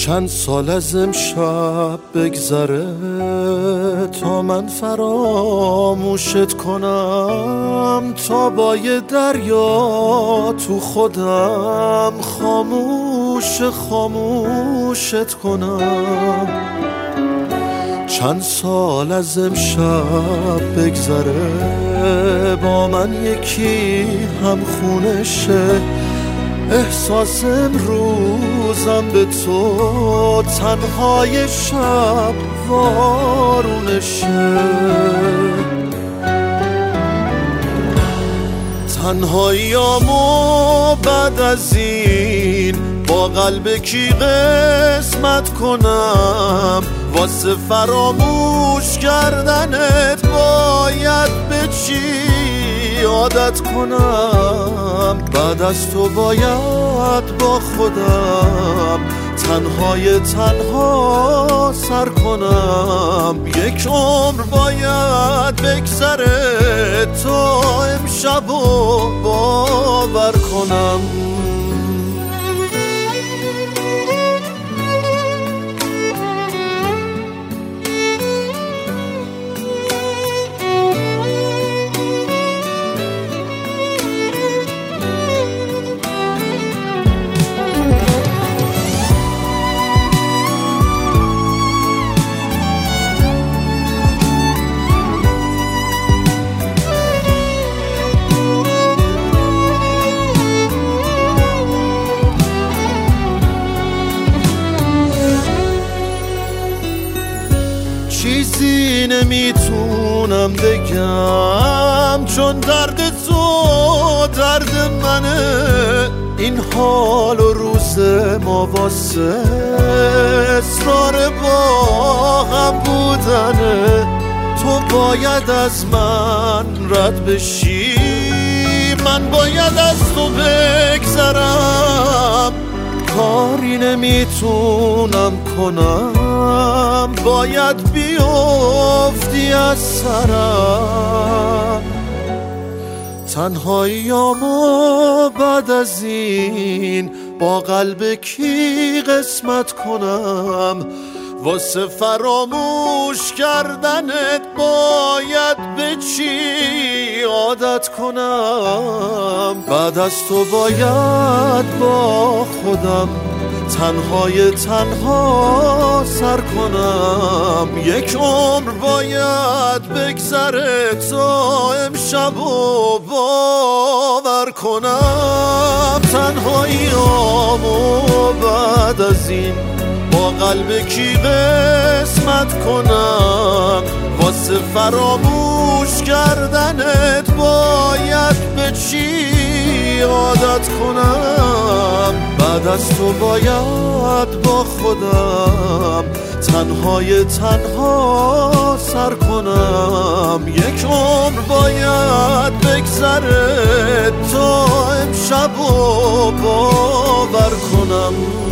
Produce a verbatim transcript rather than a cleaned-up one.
چند سال از امشب بگذره تا من فراموشت کنم، تا با یه دریا تو خودم خاموش خاموشت کنم. چند سال از امشب بگذره با من یکی هم خونه شه، احساس امروزم به تو تنهای شب وارونشه. تنهاییامو بعد از این با قلب کی قسمت کنم، واسه فراموش کردنت باید به چی عادت کنم؟ بعد از تو باید با خودم تنهای تنها سر کنم. یک عمر باید بگذره تا امشبو باور کنم. چیزی نمیتونم بگم چون درد تو درد منه، این حال و روز ما واسه اصرار با هم بودنه. تو باید از من رد بشی، من باید از تو بگذرم. کاری نمیتونم کنم، باید بیفتی از سرم. تنهاییامو بعد از این با قلب کی قسمت کنم، واسه فراموش کردنت باید به چی عادت کنم؟ بعد از تو باید با خودم تنهای تنها سر کنم. یک عمر باید بگذره تا امشبو باور کنم. تنهاییامو بعد از این با قلب کی قسمت کنم، واسه فراموش کردنت باید به چی عادت کنم؟ بعد از تو باید با خودم تنهای تنها سر کنم. یک عمر باید بگذره تا امشبو باور کنم.